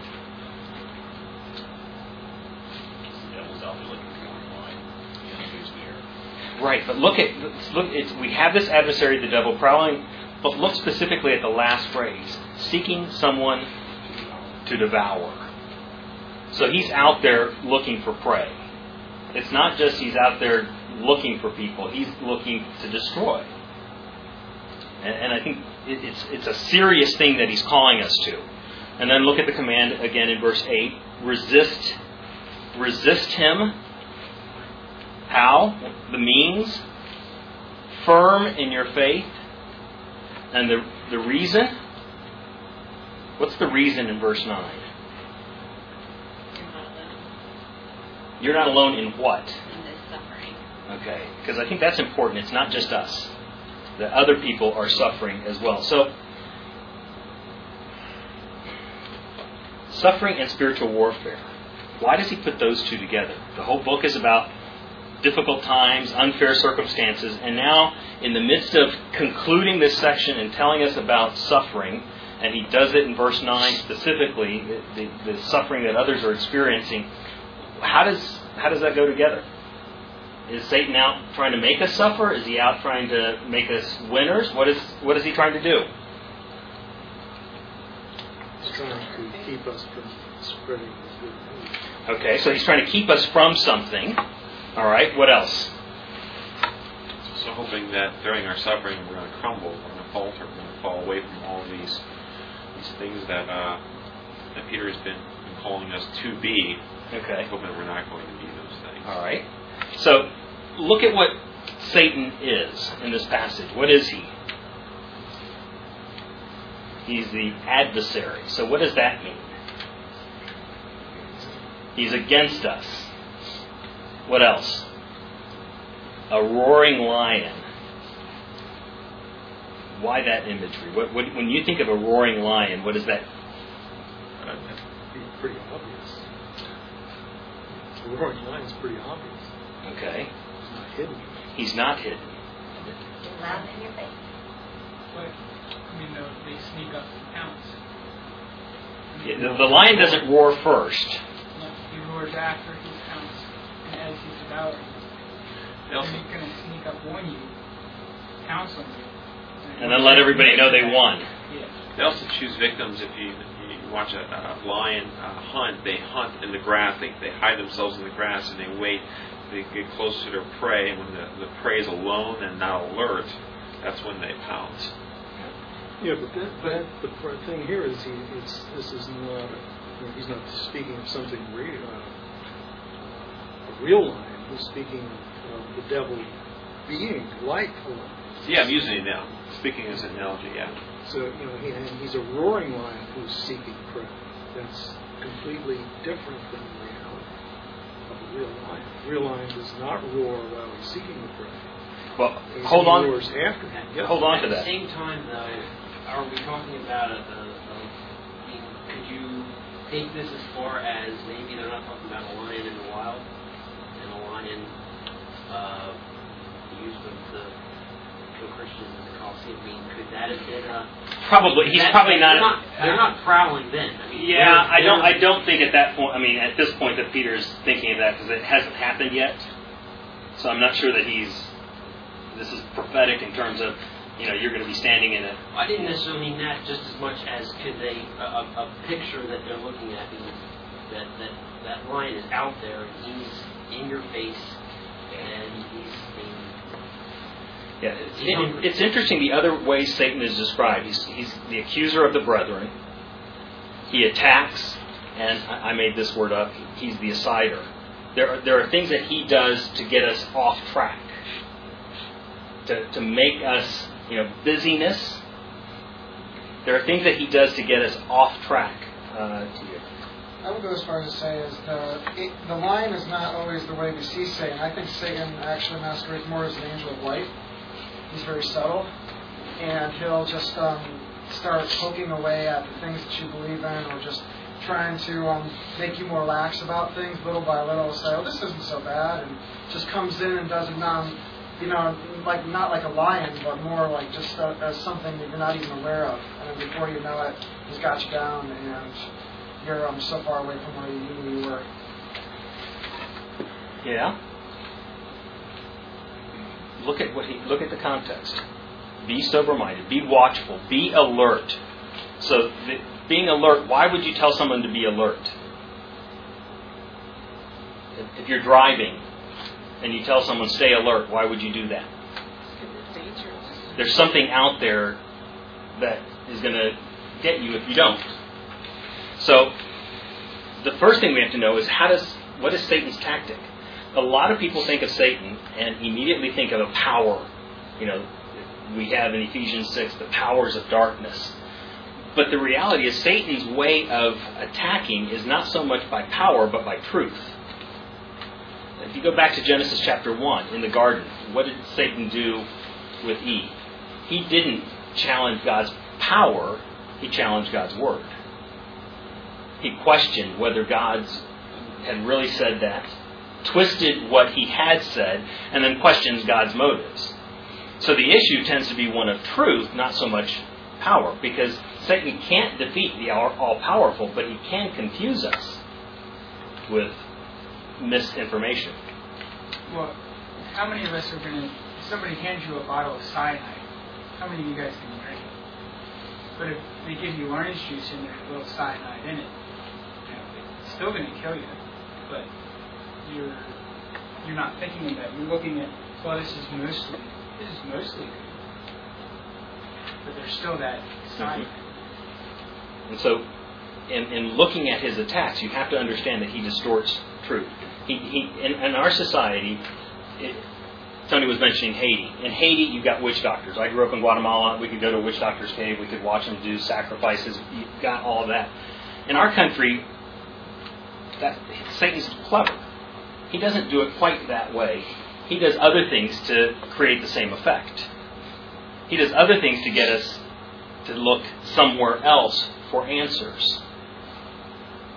Speaker 1: Right, but look at look. It's, we have this adversary, the devil, prowling. But look specifically at the last phrase: seeking someone to devour. So he's out there looking for prey. It's not just he's out there looking for people; he's looking to destroy. And, and I think it, it's it's a serious thing that he's calling us to. And then look at the command again in verse eight: resist, resist him. How? The means. Firm in your faith. And the the reason? What's the reason in verse nine? You're not alone in what?
Speaker 12: In this suffering.
Speaker 1: Okay, because I think that's important. It's not just us. The other people are suffering as well. So, suffering and spiritual warfare. Why does he put those two together? The whole book is about difficult times, unfair circumstances, and now in the midst of concluding this section and telling us about suffering, and he does it in verse nine specifically, the, the, the suffering that others are experiencing, how does how does that go together? Is Satan out trying to make us suffer? Is he out trying to make us winners? What is what is he trying to do?
Speaker 8: He's trying to keep us from spreading the good news.
Speaker 1: Okay, so he's trying to keep us from something. All right, what else?
Speaker 3: So hoping that during our suffering we're going to crumble, we're going to falter, we're going to fall away from all of these these things that uh, that Peter has been calling us to be.
Speaker 1: Okay.
Speaker 3: Hoping that we're not going to be those things.
Speaker 1: All right. So look at what Satan is in this passage. What is he? He's the adversary. So what does that mean? He's against us. What else? A roaring lion. Why that imagery? What, what, when you think of a roaring lion, what is that?
Speaker 14: pretty obvious. The roaring lion's pretty obvious.
Speaker 1: Okay.
Speaker 14: It's not hidden.
Speaker 1: He's not hidden.
Speaker 12: Loud in your face.
Speaker 7: But, I mean, though, they sneak up and pounce.
Speaker 1: Yeah, the, the lion doesn't roar first.
Speaker 7: No, he roars after he pounces and as he's devouring. And he's going to sneak up on you, pounce on you.
Speaker 1: And then let everybody know they won.
Speaker 7: Yeah.
Speaker 3: They also choose victims. If you, you watch a, a lion uh, hunt, they hunt in the grass. They, they hide themselves in the grass and they wait. They get close to their prey. And when the, the prey is alone and not alert, that's when they pounce.
Speaker 14: Yeah, but that, but the pr- thing here is he, it's, this is not, you know, he's not speaking of something real, uh, a real lion. He's speaking of the devil being like a lion.
Speaker 3: Yeah, I'm using it now. Speaking as an analogy, yeah.
Speaker 14: So, you know, he, and he's a roaring lion who's seeking prey. That's completely different than the reality of a real lion. A real lion does not roar while he's seeking the prey.
Speaker 1: Well,
Speaker 14: He
Speaker 1: hold on.
Speaker 14: roars after him. Yep.
Speaker 1: Hold on to
Speaker 11: At the
Speaker 1: that.
Speaker 11: same time, though, are we talking about a, a, a I mean, could you take this as far as maybe they're not talking about a lion in the wild and a lion uh, used of the kill Christians in the Colosseum? I mean, could that have been a
Speaker 1: Probably. He's
Speaker 11: that,
Speaker 1: probably
Speaker 11: they're
Speaker 1: not.
Speaker 11: not. They're not prowling then. I mean,
Speaker 1: Yeah,
Speaker 11: they're-
Speaker 1: I don't.
Speaker 11: they're-
Speaker 1: I don't think at that point. I mean, at this point, that Peter's thinking of that because it hasn't happened yet. So I'm not sure that he's. This is prophetic in terms of, you know, you're going to be standing in a.
Speaker 11: I didn't necessarily mean that just as much as could they a, a, a picture that they're looking at is that that that lion is out there and he's in your face and he's being.
Speaker 1: Yeah, it's, it, it's interesting the other way Satan is described. He's, he's the accuser of the brethren. He attacks, and I, I made this word up. He's the assider. There are, there are things that he does to get us off track, to to make us, you know, busyness. There are things that he does to get us off track. Uh,
Speaker 8: I would go as far as to say is the it, the lion is not always the way we see Satan. I think Satan actually masquerades more as an angel of light. He's very subtle, and he'll just um, start poking away at the things that you believe in, or just trying to um, make you more lax about things little by little. Say, oh, this isn't so bad, and just comes in and does it non, you know, like not like a lion, but more like just uh, as something that you're not even aware of, and then before you know it, he's got you down, and you're um, so far away from where you knew you were.
Speaker 1: Yeah. Look at what he. Look at the context. Be sober-minded. Be watchful. Be alert. So, the, being alert. Why would you tell someone to be alert? If, if you're driving and you tell someone stay alert, why would you do that?
Speaker 6: It's dangerous.
Speaker 1: There's something out there that is going to get you if you don't. So, the first thing we have to know is how does what is Satan's tactic? A lot of people think of Satan and immediately think of a power. You know, we have in Ephesians six the powers of darkness. But the reality is Satan's way of attacking is not so much by power but by truth. If you go back to Genesis chapter one, in the garden, what did Satan do with Eve? He didn't challenge God's power, he challenged God's word. He questioned whether God's had really said that, twisted what he had said, and then questions God's motives. So the issue tends to be one of truth, not so much power, because Satan can't defeat the all-powerful, but he can confuse us with misinformation.
Speaker 7: Well, how many of us are going to, if somebody hands you a bottle of cyanide, how many of you guys can drink it? But if they give you orange juice and there's a little cyanide in it, you know, it's still going to kill you, but you're you're not thinking of that. You're looking at, well, this is mostly this is mostly good, but there's still that side.
Speaker 1: Mm-hmm. And so, in, in looking at his attacks, you have to understand that he distorts truth. He, he in, in our society, it, Tony was mentioning Haiti. In Haiti, you've got witch doctors. I grew up in Guatemala. We could go to a witch doctor's cave. We could watch them do sacrifices. You've got all of that. In our country, that, Satan's clever. He doesn't do it quite that way. He does other things to create the same effect. He does other things to get us to look somewhere else for answers.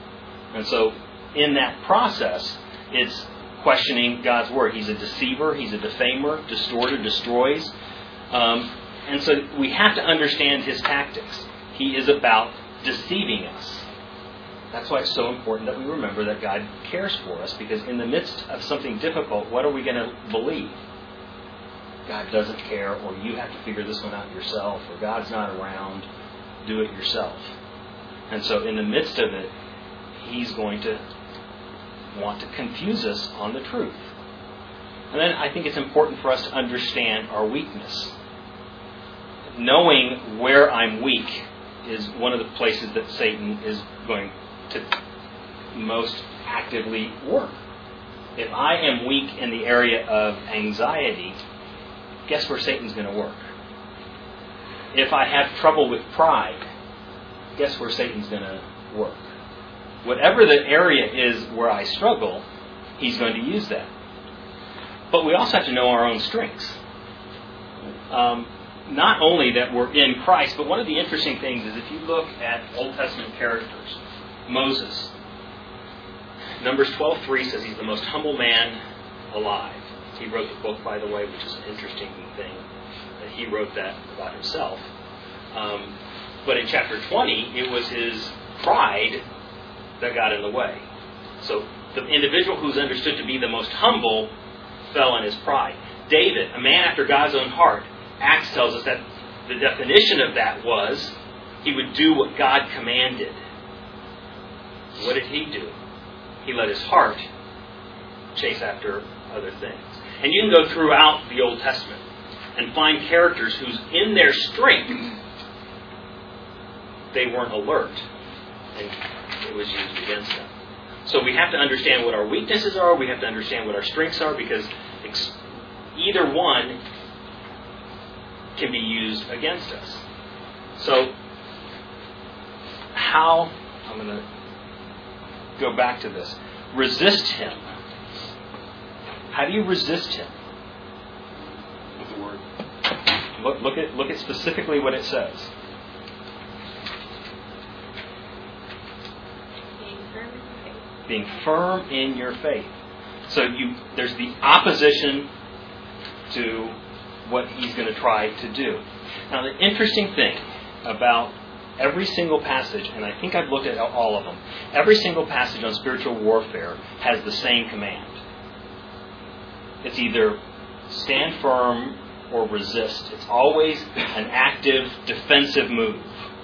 Speaker 1: And so in that process, it's questioning God's Word. He's a deceiver. He's a defamer, distorter, destroys. Um, and so we have to understand his tactics. He is about deceiving us. That's why it's so important that we remember that God cares for us, because in the midst of something difficult, what are we going to believe? God doesn't care, or you have to figure this one out yourself, or God's not around, do it yourself. And so in the midst of it, he's going to want to confuse us on the truth. And then I think it's important for us to understand our weakness. Knowing where I'm weak is one of the places that Satan is going to most actively work. If I am weak in the area of anxiety, guess where Satan's going to work? If I have trouble with pride, guess where Satan's going to work? Whatever the area is where I struggle, he's going to use that. But we also have to know our own strengths. Um, not only that we're in Christ, but one of the interesting things is if you look at Old Testament characters, Moses, Numbers twelve three says he's the most humble man alive. He wrote the book, by the way, which is an interesting thing, that he wrote that about himself. Um, but in chapter twenty, it was his pride that got in the way. So the individual who's understood to be the most humble fell in his pride. David, a man after God's own heart, Acts tells us that the definition of that was he would do what God commanded. What did he do? He let his heart chase after other things. And you can go throughout the Old Testament and find characters whose, in their strength, they weren't alert. And it was used against them. So we have to understand what our weaknesses are. We have to understand what our strengths are, because ex- either one can be used against us. So how, I'm going to go back to this. Resist him. How do you resist him?
Speaker 3: With the word.
Speaker 1: Look, look at look at specifically what it says. Being firm in your faith. So you there's the opposition to what he's going to try to do. Now the interesting thing about every single passage, and I think I've looked at all of them, every single passage on spiritual warfare has the same command. It's either stand firm or resist. It's always an active, defensive move.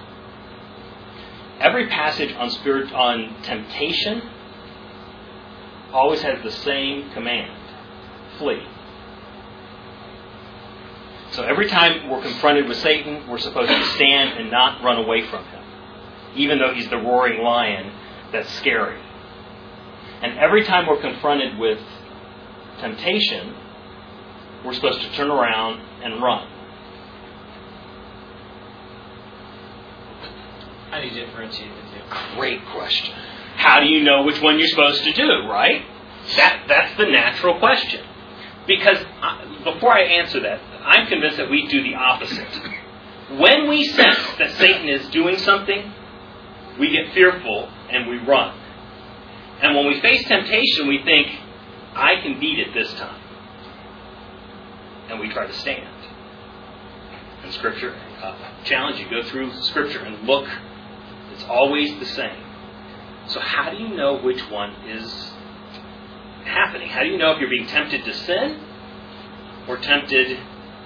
Speaker 1: Every passage on spirit on temptation always has the same command. Flee. So every time we're confronted with Satan, we're supposed to stand and not run away from him, even though he's the roaring lion that's scary. And every time we're confronted with temptation, we're supposed to turn around and run.
Speaker 10: How do you differentiate the two?
Speaker 1: Great question. How do you know which one you're supposed to do, right? That That's the natural question. Because I, before I answer that, I'm convinced that we do the opposite. When we sense that Satan is doing something, we get fearful and we run. And when we face temptation, we think, I can beat it this time. And we try to stand. And Scripture, uh, challenge you, go through Scripture and look. It's always the same. So how do you know which one is happening? How do you know if you're being tempted to sin or tempted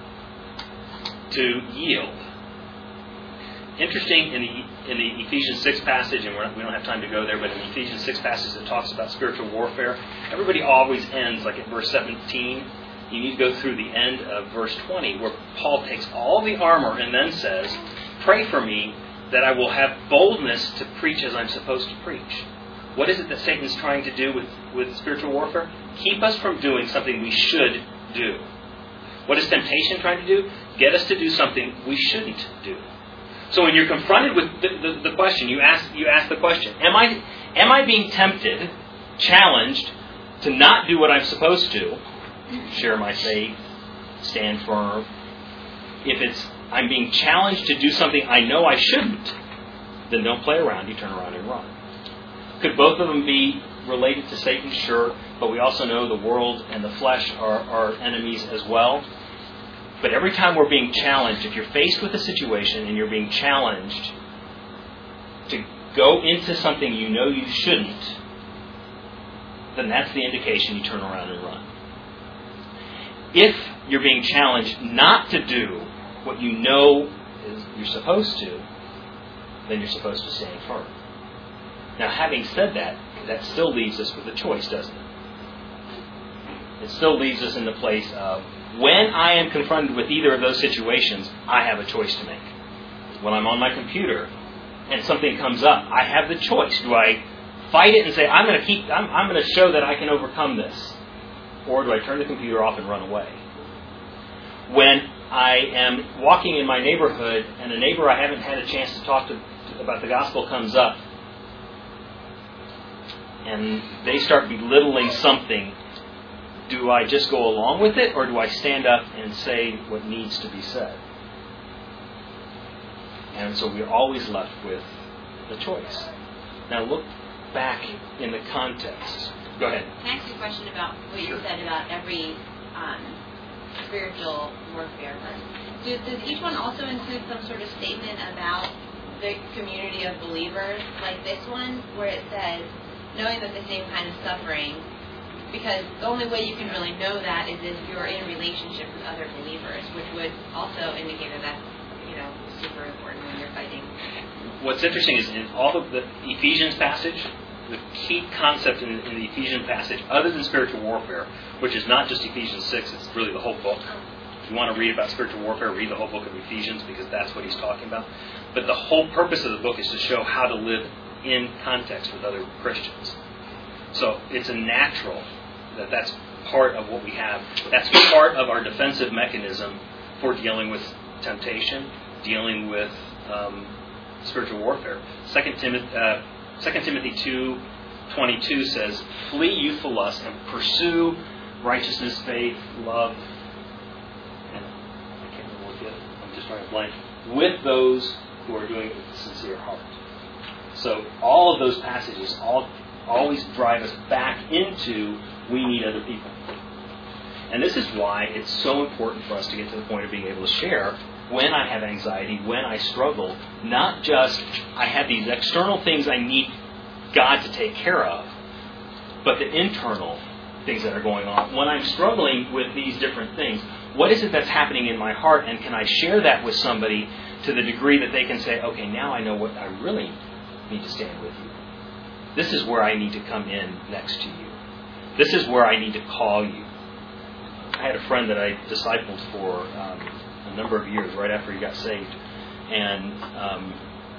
Speaker 1: to yield? Interesting, in the in the Ephesians six passage, and we're not, we don't have time to go there, but in the Ephesians six passage that talks about spiritual warfare, everybody always ends like at verse seventeen. You need to go through the end of verse twenty, where Paul takes all the armor and then says, pray for me that I will have boldness to preach as I'm supposed to preach. What is it that Satan's trying to do with, with spiritual warfare? Keep us from doing something we should do. What is temptation trying to do? Get us to do something we shouldn't do. So when you're confronted with the, the, the question, you ask you ask the question, am I am I being tempted, challenged to not do what I'm supposed to, share my faith, stand firm? If it's I'm being challenged to do something I know I shouldn't, then don't play around, you turn around and run. Could both of them be related to Satan? Sure. But we also know the world and the flesh are, are enemies as well. But every time we're being challenged, if you're faced with a situation and you're being challenged to go into something you know you shouldn't, then that's the indication you turn around and run. If you're being challenged not to do what you know is you're supposed to, then you're supposed to stand firm. Now, having said that, that still leaves us with a choice, doesn't it? It still leaves us in the place of, when I am confronted with either of those situations, I have a choice to make. When I'm on my computer and something comes up, I have the choice. Do I fight it and say, I'm going to keep, I'm, I'm going to show that I can overcome this? Or do I turn the computer off and run away? When I am walking in my neighborhood and a neighbor I haven't had a chance to talk to about the gospel comes up and they start belittling something, do I just go along with it, or do I stand up and say what needs to be said? And so we're always left with the choice. Now look back in the context. Go ahead.
Speaker 12: Can I ask you a question about what you said about every um, spiritual warfare? Do, does each one also include some sort of statement about the community of believers, like this one, where it says, knowing that the same kind of suffering, because the only way you can really know that is if you're in relationship with other believers, which would also indicate that that's, you know, super important when you're fighting.
Speaker 1: What's interesting is in all of the Ephesians passage, the key concept in, in the Ephesians passage, other than spiritual warfare, which is not just Ephesians six, it's really the whole book. If you want to read about spiritual warfare, read the whole book of Ephesians, because that's what he's talking about. But the whole purpose of the book is to show how to live in context with other Christians. So it's a natural that that's part of what we have. That's part of our defensive mechanism for dealing with temptation, dealing with um, spiritual warfare. Second Timothy, uh, Second Timothy two twenty-two says, "Flee youthful lust and pursue righteousness, faith, love." And I can't remember what the other. I'm just trying to blank. With those who are doing it with a sincere heart. So all of those passages all always drive us back into we need other people. And this is why it's so important for us to get to the point of being able to share when I have anxiety, when I struggle, not just I have these external things I need God to take care of, but the internal things that are going on. When I'm struggling with these different things, what is it that's happening in my heart, and can I share that with somebody to the degree that they can say, okay, now I know what I really need to stand with you. This is where I need to come in next to you. This is where I need to call you. I had a friend that I discipled for um, a number of years right after he got saved. And um,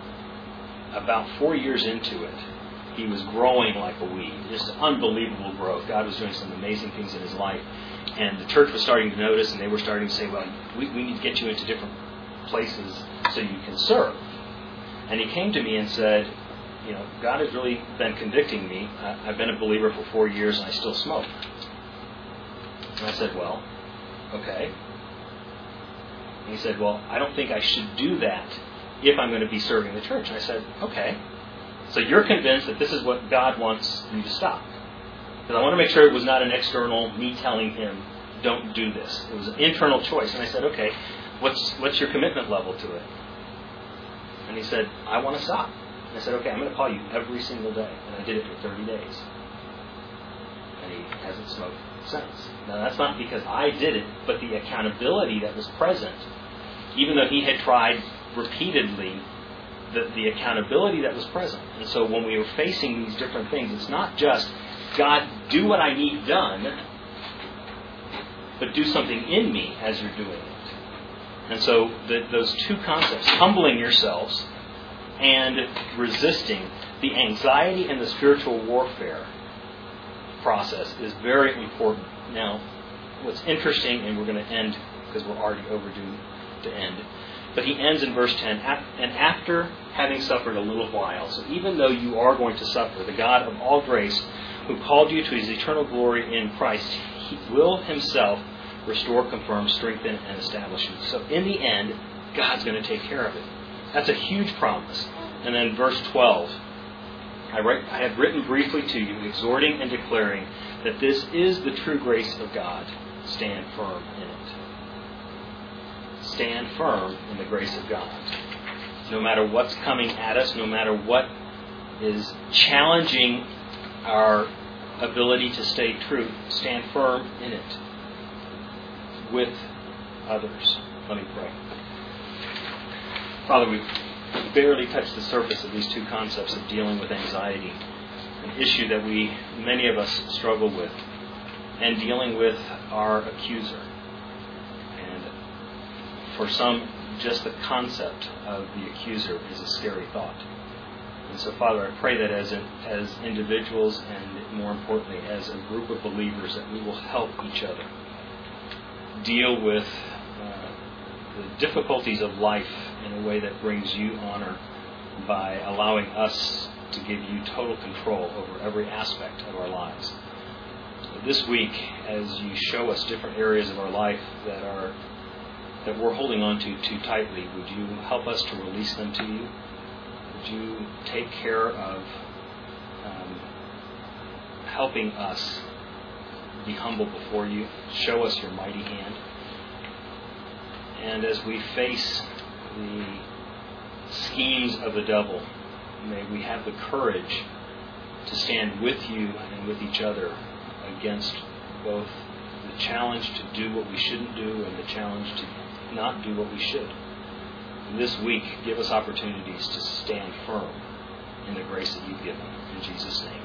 Speaker 1: about four years into it, he was growing like a weed. Just unbelievable growth. God was doing some amazing things in his life. And the church was starting to notice, and they were starting to say, well, we, we need to get you into different places so you can serve. And he came to me and said, you know, God has really been convicting me. I, I've been a believer for four years and I still smoke. And I said, well, okay. And he said, well, I don't think I should do that if I'm going to be serving the church. And I said, okay. So you're convinced that this is what God wants you to stop. Because I want to make sure it was not an external me telling him, don't do this. It was an internal choice. And I said, okay, what's what's your commitment level to it? And he said, I want to stop. And I said, okay, I'm going to call you every single day. And I did it for thirty days. And he hasn't smoked since. Now, that's not because I did it, but the accountability that was present, even though he had tried repeatedly, the, the accountability that was present. And so when we were facing these different things, it's not just, God, do what I need done, but do something in me as you're doing it. And so the, those two concepts, humbling yourselves and resisting the anxiety and the spiritual warfare process, is very important. Now, what's interesting, and we're going to end because we're already overdue to end, but he ends in verse ten, and after having suffered a little while, so even though you are going to suffer, the God of all grace, who called you to his eternal glory in Christ, he will himself restore, confirm, strengthen, and establish you. So in the end, God's going to take care of it. That's a huge promise. And then verse twelve, I, write, I have written briefly to you, exhorting and declaring that this is the true grace of God. Stand firm in it. Stand firm in the grace of God. No matter what's coming at us, no matter what is challenging our ability to stay true, stand firm in it with others. Let me pray. Father, we've barely touched the surface of these two concepts of dealing with anxiety, an issue that we, many of us, struggle with, and dealing with our accuser. And for some, just the concept of the accuser is a scary thought. And so, Father, I pray that as in, as individuals and, more importantly, as a group of believers, that we will help each other deal with uh, the difficulties of life in a way that brings you honor by allowing us to give you total control over every aspect of our lives. This week, as you show us different areas of our life that are that we're holding on to too tightly, would you help us to release them to you? Would you take care of um, helping us be humble before you? Show us your mighty hand. And as we face the schemes of the devil, may we have the courage to stand with you and with each other against both the challenge to do what we shouldn't do and the challenge to not do what we should. And this week, give us opportunities to stand firm in the grace that you've given. In Jesus' name.